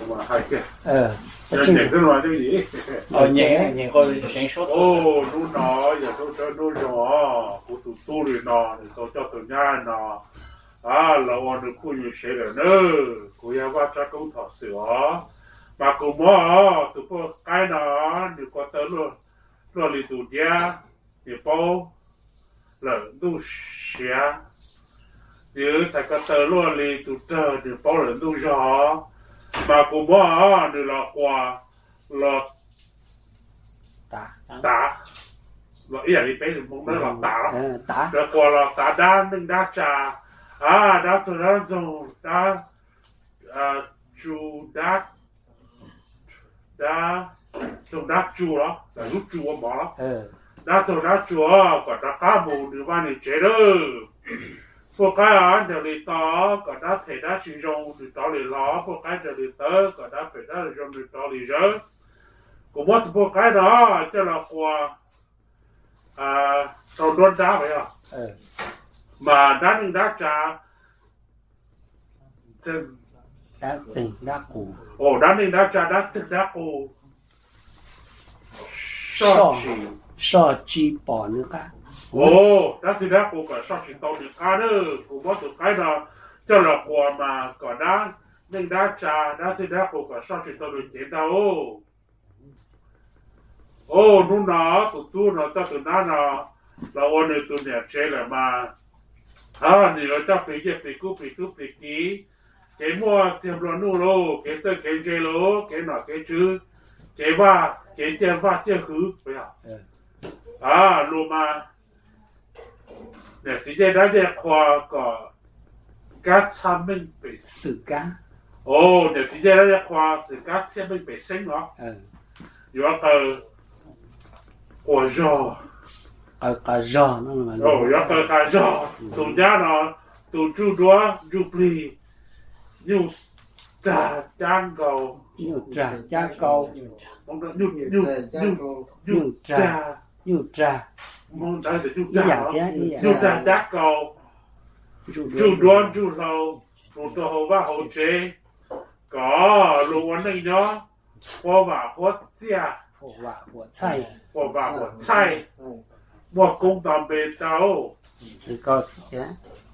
mà hay kia cái nhẹ cái loại cái gì nhẹ coi sáng suốt lúc nó giờ tôi chơi lúc nhỏ của tụi tôi rồi nó thì tôi cho tụi nhà nó là ông được khu vực sẽ rồi nữa của nhà vợ cha cũng thọ sửa mà cũng mò tụi cô cái nó được có tới luôn rồi đi tụi nhà thì bao là đủ xé nếu thay cái tới luôn đi tụi trời thì bao là đủ gió mà cũng mò được là qua là tả là ý là đi bé thì muốn nói là tả rồi qua là tả đa nên đa trà đa tụi nó dùng đa chu đa dùng đa chu đó là lúc chu ở bỏ đó đa tụi đa chu còn đa cá mù thì ba này chế đó phụ cái giờ đi to còn đa thể đa sử dụng thì to đi ló phụ cái giờ đi tới còn đa thể đa sử dụng thì to đi rớt cũng mất một cái đó cho là qua tàu đôn đá vậy à mà đá nhưng đá trà chân đá cù đá nhưng đá trà đá chân đá cù so chi bỏ nữa cả đá chân đá cù cả so chỉ tàu được cá nữa cũng mất một cái đó cho là qua mà còn đá nhưng đá trà đá chân đá cù cả so chỉ tàu được tiền đâu lúc đó tụi tôi nó ta tụi nó là ôn này tụi nhà chơi là mà thì nó ta phải dẹp phải cúp ký cái mua tiền lo nu lô cái chơi cái chơi lô cái nọ cái chứ cái tiền va chơi khứ phải không luôn mà để sĩ chơi đã dẹp qua có các tham minh bị sự cá để sĩ chơi đã dẹp qua sự các tham minh bị sinh đó rồi quả giò cả giò nó mà giờ cả giò tụi nhà nó tụi chú đua chú pli nhu trà chang cầu nhu trà chang cầu nhu trà mong trái thì chú trà chang cầu chú đua chú hầu tụi tôi hầu và hầu chế có luôn vấn đề đó hoa và hoa chia 我菜， 我公当被刀。 你告诉我。